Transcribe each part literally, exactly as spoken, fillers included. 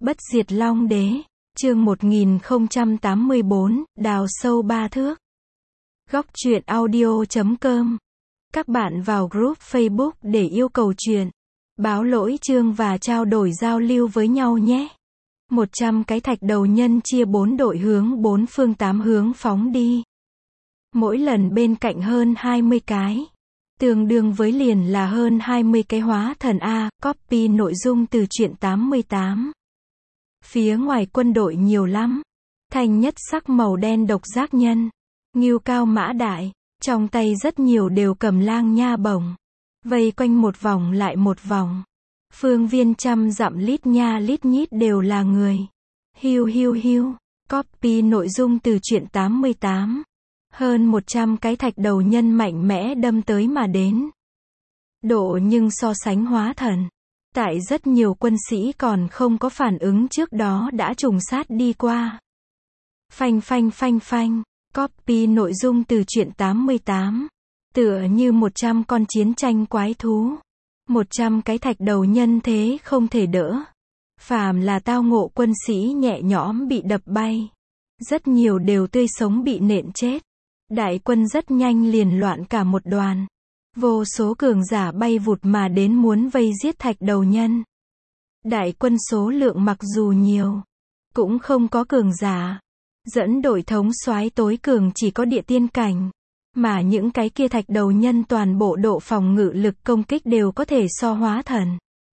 Bất diệt Long Đế, chương một nghìn không trăm tám mươi bốn, đào sâu ba thước. Góc truyện audio chấm com. Các bạn vào group Facebook để yêu cầu truyện, báo lỗi chương và trao đổi giao lưu với nhau nhé. một trăm cái thạch đầu nhân chia bốn đội hướng bốn phương tám hướng phóng đi. Mỗi lần bên cạnh hơn hai mươi cái. Tương đương với liền là hơn hai mươi cái hóa thần A, copy nội dung từ truyện tám mươi tám. Phía ngoài quân đội nhiều lắm. Thanh nhất sắc màu đen độc giác nhân. Ngưu cao mã đại. Trong tay rất nhiều đều cầm lang nha bổng. Vây quanh một vòng lại một vòng. Phương viên trăm dặm lít nha lít nhít đều là người. Hiu hiu hiu. Copy nội dung từ truyện tám mươi tám. Hơn một trăm cái thạch đầu nhân mạnh mẽ đâm tới mà đến. Độ nhưng so sánh hóa thần. Tại rất nhiều quân sĩ còn không có phản ứng trước đó đã trùng sát đi qua. Phanh phanh phanh phanh. Copy nội dung từ truyện tám mươi tám. Tựa như một trăm con chiến tranh quái thú. một trăm cái thạch đầu nhân thế không thể đỡ. Phàm là tao ngộ quân sĩ nhẹ nhõm bị đập bay. Rất nhiều đều tươi sống bị nện chết. Đại quân rất nhanh liền loạn cả một đoàn. Vô số cường giả bay vụt mà đến muốn vây giết thạch đầu nhân. Đại quân số lượng mặc dù nhiều, cũng không có cường giả. Dẫn đội thống soái tối cường chỉ có địa tiên cảnh. Mà những cái kia thạch đầu nhân toàn bộ độ phòng ngự lực công kích đều có thể so hóa thần.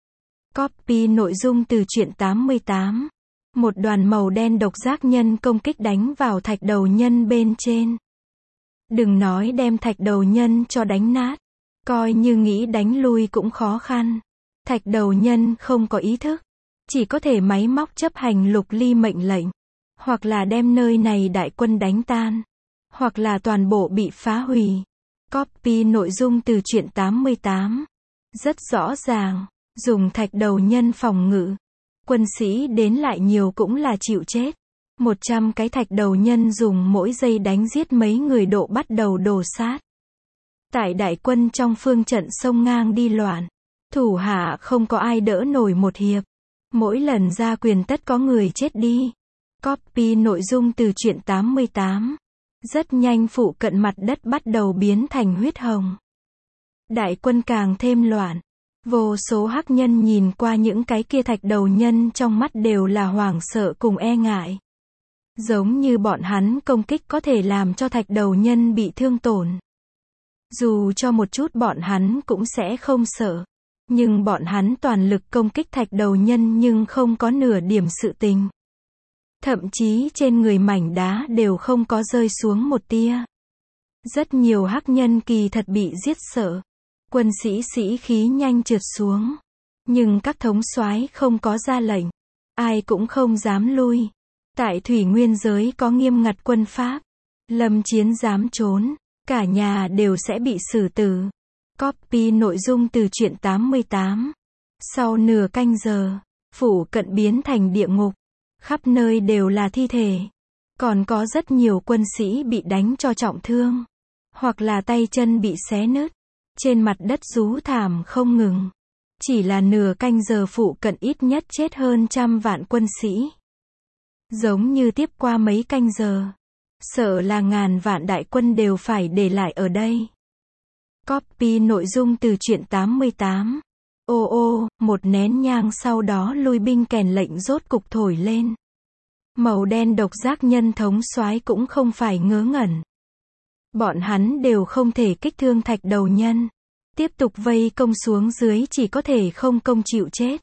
Copy nội dung từ truyện tám mươi tám. Một đoàn màu đen độc giác nhân công kích đánh vào thạch đầu nhân bên trên. Đừng nói đem thạch đầu nhân cho đánh nát. Coi như nghĩ đánh lui cũng khó khăn. Thạch đầu nhân không có ý thức. Chỉ có thể máy móc chấp hành lục ly mệnh lệnh. Hoặc là đem nơi này đại quân đánh tan. Hoặc là toàn bộ bị phá hủy. Copy nội dung từ truyện tám mươi tám. Rất rõ ràng. Dùng thạch đầu nhân phòng ngự. Quân sĩ đến lại nhiều cũng là chịu chết. một trăm cái thạch đầu nhân dùng mỗi giây đánh giết mấy người độ bắt đầu đổ sát. Tại đại quân trong phương trận sông ngang đi loạn. Thủ hạ không có ai đỡ nổi một hiệp. Mỗi lần ra quyền tất có người chết đi. Copy nội dung từ truyện tám mươi tám. Rất nhanh phụ cận mặt đất bắt đầu biến thành huyết hồng. Đại quân càng thêm loạn. Vô số hắc nhân nhìn qua những cái kia thạch đầu nhân trong mắt đều là hoảng sợ cùng e ngại. Giống như bọn hắn công kích có thể làm cho thạch đầu nhân bị thương tổn. Dù cho một chút bọn hắn cũng sẽ không sợ. Nhưng bọn hắn toàn lực công kích thạch đầu nhân nhưng không có nửa điểm sự tình. Thậm chí trên người mảnh đá đều không có rơi xuống một tia. Rất nhiều hắc nhân kỳ thật bị giết sợ. Quân sĩ sĩ khí nhanh trượt xuống. Nhưng các thống soái không có ra lệnh. Ai cũng không dám lui. Tại thủy nguyên giới có nghiêm ngặt quân pháp. Lâm chiến dám trốn. Cả nhà đều sẽ bị xử tử. Copy nội dung từ truyện tám mươi tám. Sau nửa canh giờ, phủ cận biến thành địa ngục. Khắp nơi đều là thi thể. Còn có rất nhiều quân sĩ bị đánh cho trọng thương. Hoặc là tay chân bị xé nứt. Trên mặt đất rú thảm không ngừng. Chỉ là nửa canh giờ phụ cận ít nhất chết hơn trăm vạn quân sĩ. Giống như tiếp qua mấy canh giờ. Sợ là ngàn vạn đại quân đều phải để lại ở đây. Copy nội dung từ truyện tám mươi tám. Ô ô, một nén nhang sau đó lui binh kèn lệnh rốt cục thổi lên. Màu đen độc giác nhân thống soái cũng không phải ngớ ngẩn. Bọn hắn đều không thể kích thương thạch đầu nhân. Tiếp tục vây công xuống dưới chỉ có thể không công chịu chết.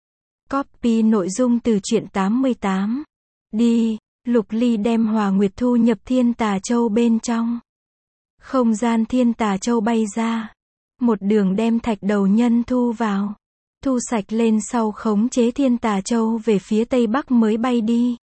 Copy nội dung từ truyện tám mươi tám. Đi, Lục Ly đem Hòa Nguyệt thu nhập Thiên Tà Châu bên trong. Không gian Thiên Tà Châu bay ra. Một đường đem thạch đầu nhân thu vào. Thu sạch lên sau khống chế Thiên Tà Châu về phía tây bắc mới bay đi.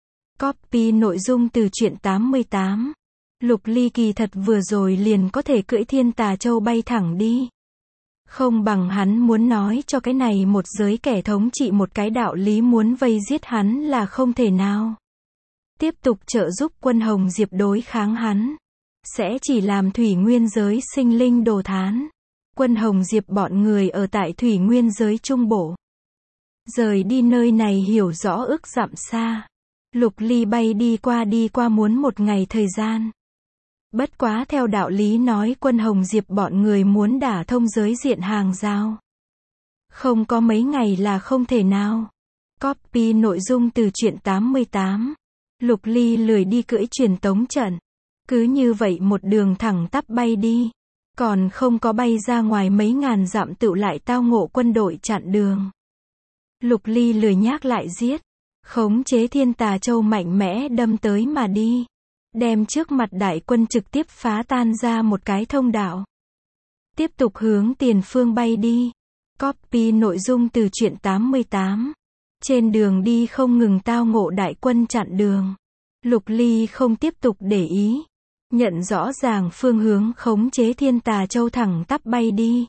Copy nội dung từ truyện tám mươi tám. Lục Ly kỳ thật vừa rồi liền có thể cưỡi Thiên Tà Châu bay thẳng đi. Không bằng hắn muốn nói cho cái này một giới kẻ thống trị một cái đạo lý muốn vây giết hắn là không thể nào. Tiếp tục trợ giúp quân Hồng Diệp đối kháng hắn. Sẽ chỉ làm thủy nguyên giới sinh linh đồ thán. Quân Hồng Diệp bọn người ở tại thủy nguyên giới trung bộ. Rời đi nơi này hiểu rõ ức dặm xa. Lục Ly bay đi qua đi qua muốn một ngày thời gian. Bất quá theo đạo lý nói quân Hồng Diệp bọn người muốn đả thông giới diện hàng rào. Không có mấy ngày là không thể nào. Copy nội dung từ truyện tám mươi tám. Lục Ly lười đi cưỡi truyền tống trận. Cứ như vậy một đường thẳng tắp bay đi. Còn không có bay ra ngoài mấy ngàn dặm tựu lại tao ngộ quân đội chặn đường. Lục Ly lười nhác lại giết. Khống chế Thiên Tà Châu mạnh mẽ đâm tới mà đi. Đem trước mặt đại quân trực tiếp phá tan ra một cái thông đạo. Tiếp tục hướng tiền phương bay đi. Copy nội dung từ truyện tám mươi tám. Trên đường đi không ngừng tao ngộ đại quân chặn đường. Lục Ly không tiếp tục để ý. Nhận rõ ràng phương hướng khống chế Thiên Tà Châu thẳng tắp bay đi.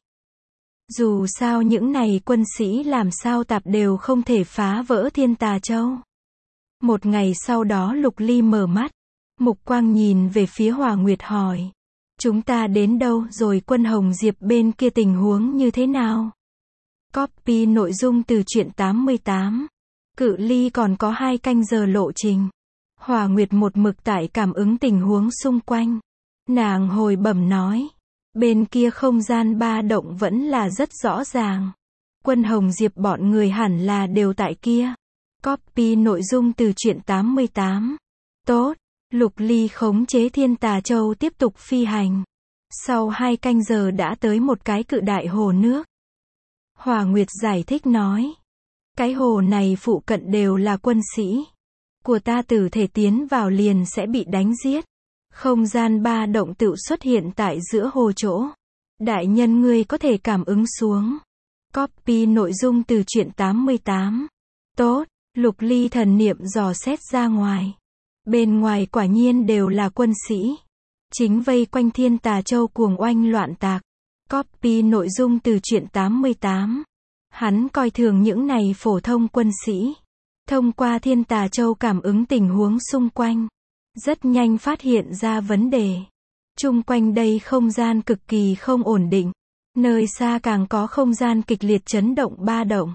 Dù sao những này quân sĩ làm sao tạp đều không thể phá vỡ Thiên Tà Châu. Một ngày sau đó Lục Ly mở mắt. Mục quang nhìn về phía Hòa Nguyệt hỏi. Chúng ta đến đâu rồi, quân Hồng Diệp bên kia tình huống như thế nào? Copy nội dung từ truyện tám mươi tám. Cự ly còn có hai canh giờ lộ trình. Hòa Nguyệt một mực tại cảm ứng tình huống xung quanh. Nàng hồi bẩm nói. Bên kia không gian ba động vẫn là rất rõ ràng. Quân Hồng Diệp bọn người hẳn là đều tại kia. Copy nội dung từ truyện tám mươi tám. Tốt. Lục Ly khống chế Thiên Tà Châu tiếp tục phi hành. Sau hai canh giờ đã tới một cái cự đại hồ nước. Hòa Nguyệt giải thích nói. Cái hồ này phụ cận đều là quân sĩ. Của ta tử thể tiến vào liền sẽ bị đánh giết. Không gian ba động tự xuất hiện tại giữa hồ chỗ. Đại nhân ngươi có thể cảm ứng xuống. Copy nội dung từ truyện tám mươi tám. Tốt. Lục Ly thần niệm dò xét ra ngoài. Bên ngoài quả nhiên đều là quân sĩ. Chính vây quanh Thiên Tà Châu cuồng oanh loạn tạc. Copy nội dung từ truyện tám mươi tám. Hắn coi thường những này phổ thông quân sĩ. Thông qua Thiên Tà Châu cảm ứng tình huống xung quanh. Rất nhanh phát hiện ra vấn đề. Chung quanh đây không gian cực kỳ không ổn định. Nơi xa càng có không gian kịch liệt chấn động ba động.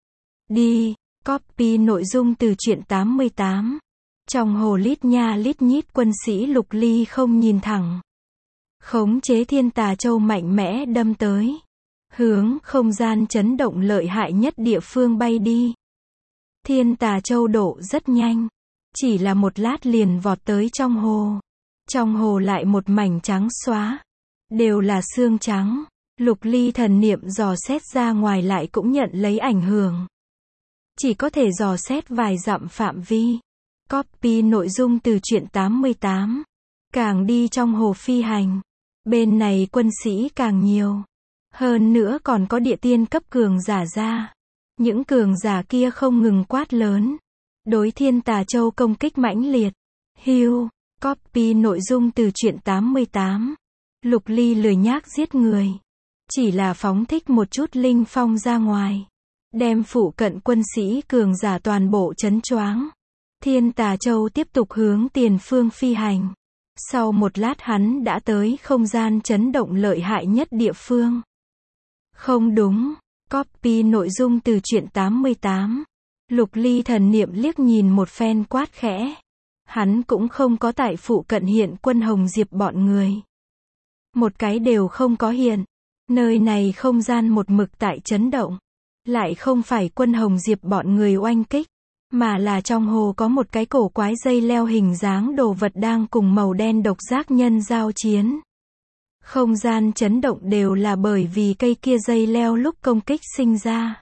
Đi. Copy nội dung từ truyện tám mươi tám. Trong hồ lít nha lít nhít quân sĩ Lục Ly không nhìn thẳng. Khống chế Thiên Tà Châu mạnh mẽ đâm tới. Hướng không gian chấn động lợi hại nhất địa phương bay đi. Thiên Tà Châu độ rất nhanh. Chỉ là một lát liền vọt tới trong hồ. Trong hồ lại một mảnh trắng xóa. Đều là xương trắng. Lục Ly thần niệm dò xét ra ngoài lại cũng nhận lấy ảnh hưởng. Chỉ có thể dò xét vài dặm phạm vi. Copy nội dung từ truyện tám mươi tám. Càng đi trong hồ phi hành. Bên này quân sĩ càng nhiều. Hơn nữa còn có địa tiên cấp cường giả ra. Những cường giả kia không ngừng quát lớn. Đối Thiên Tà Châu công kích mãnh liệt. Hưu. Copy nội dung từ truyện tám mươi tám. Lục Ly lười nhác giết người. Chỉ là phóng thích một chút linh phong ra ngoài. Đem phụ cận quân sĩ cường giả toàn bộ chấn choáng. Thiên Tà Châu tiếp tục hướng tiền phương phi hành. Sau một lát hắn đã tới không gian chấn động lợi hại nhất địa phương. Không đúng. Copy nội dung từ truyện tám mươi tám. Lục Ly thần niệm liếc nhìn một phen quát khẽ. Hắn cũng không có tại phụ cận hiện quân Hồng Diệp bọn người. Một cái đều không có hiện. Nơi này không gian một mực tại chấn động. Lại không phải quân Hồng Diệp bọn người oanh kích. Mà là trong hồ có một cái cổ quái dây leo hình dáng đồ vật đang cùng màu đen độc giác nhân giao chiến. Không gian chấn động đều là bởi vì cây kia dây leo lúc công kích sinh ra.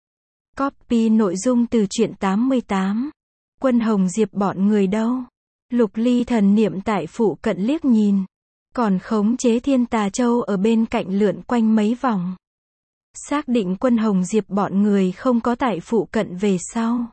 Copy nội dung từ truyện tám mươi tám. Quân Hồng Diệp bọn người đâu? Lục Ly thần niệm tại phụ cận liếc nhìn. Còn khống chế Thiên Tà Châu ở bên cạnh lượn quanh mấy vòng. Xác định quân Hồng Diệp bọn người không có tại phụ cận về sau.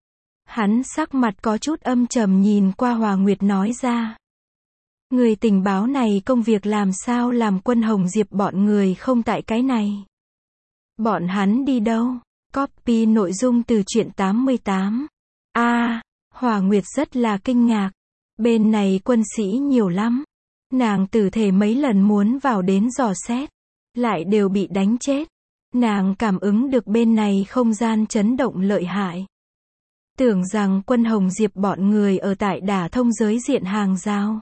Hắn sắc mặt có chút âm trầm nhìn qua Hòa Nguyệt nói ra. Người tình báo này công việc làm sao làm quân Hồng Diệp bọn người không tại cái này? Bọn hắn đi đâu? Copy nội dung từ truyện tám mươi tám. A, à, Hòa Nguyệt rất là kinh ngạc. Bên này quân sĩ nhiều lắm. Nàng tử thể mấy lần muốn vào đến dò xét. Lại đều bị đánh chết. Nàng cảm ứng được bên này không gian chấn động lợi hại. Tưởng rằng quân Hồng Diệp bọn người ở tại đả thông giới diện hàng giao.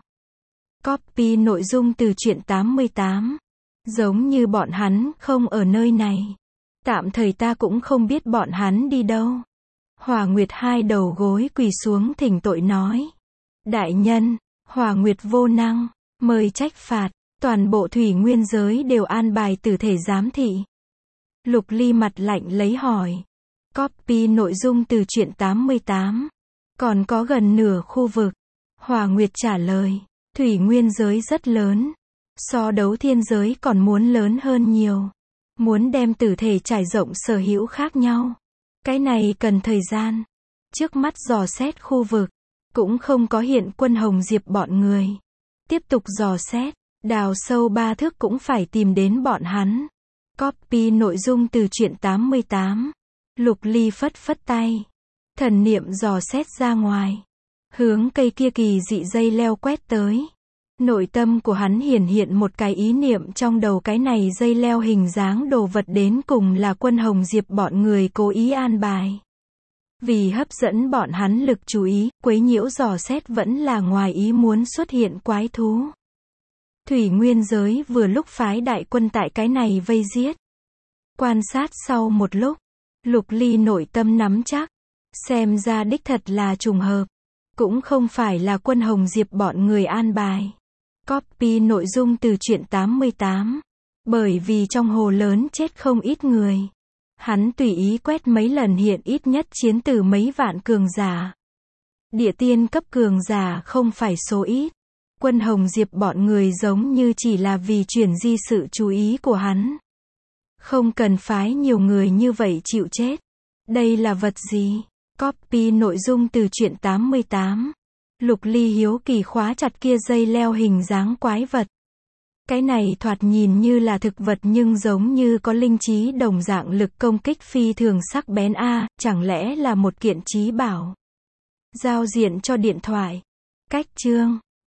Copy nội dung từ truyện tám mươi tám. Giống như bọn hắn không ở nơi này. Tạm thời ta cũng không biết bọn hắn đi đâu. Hòa Nguyệt hai đầu gối quỳ xuống thỉnh tội nói. Đại nhân, Hòa Nguyệt vô năng, mời trách phạt, toàn bộ thủy nguyên giới đều an bài tử thể giám thị. Lục Ly mặt lạnh lấy hỏi. Copy nội dung từ truyện tám mươi tám. Còn có gần nửa khu vực. Hòa Nguyệt trả lời. Thủy nguyên giới rất lớn. So đấu thiên giới còn muốn lớn hơn nhiều. Muốn đem tử thể trải rộng sở hữu khác nhau. Cái này cần thời gian. Trước mắt dò xét khu vực. Cũng không có hiện quân Hồng Diệp bọn người. Tiếp tục dò xét. Đào sâu ba thước cũng phải tìm đến bọn hắn. Copy nội dung từ truyện tám mươi tám. Lục Ly phất phất tay. Thần niệm dò xét ra ngoài. Hướng cây kia kỳ dị dây leo quét tới. Nội tâm của hắn hiển hiện một cái ý niệm trong đầu, cái này dây leo hình dáng đồ vật đến cùng là quân Hồng Diệp bọn người cố ý an bài. Vì hấp dẫn bọn hắn lực chú ý, quấy nhiễu dò xét vẫn là ngoài ý muốn xuất hiện quái thú. Thủy nguyên giới vừa lúc phái đại quân tại cái này vây giết. Quan sát sau một lúc, Lục Ly nội tâm nắm chắc. Xem ra đích thật là trùng hợp. Cũng không phải là quân Hồng Diệp bọn người an bài. Copy nội dung từ truyện tám mươi tám. Bởi vì trong hồ lớn chết không ít người. Hắn tùy ý quét mấy lần hiện ít nhất chiến từ mấy vạn cường giả. Địa tiên cấp cường giả không phải số ít. Quân Hồng Diệp bọn người giống như chỉ là vì chuyển di sự chú ý của hắn. Không cần phái nhiều người như vậy chịu chết. Đây là vật gì? Copy nội dung từ truyện tám mươi tám. Lục Ly hiếu kỳ khóa chặt kia dây leo hình dáng quái vật. Cái này thoạt nhìn như là thực vật nhưng giống như có linh trí đồng dạng, lực công kích phi thường sắc bén a, chẳng lẽ là một kiện trí bảo? Giao diện cho điện thoại. Cách chương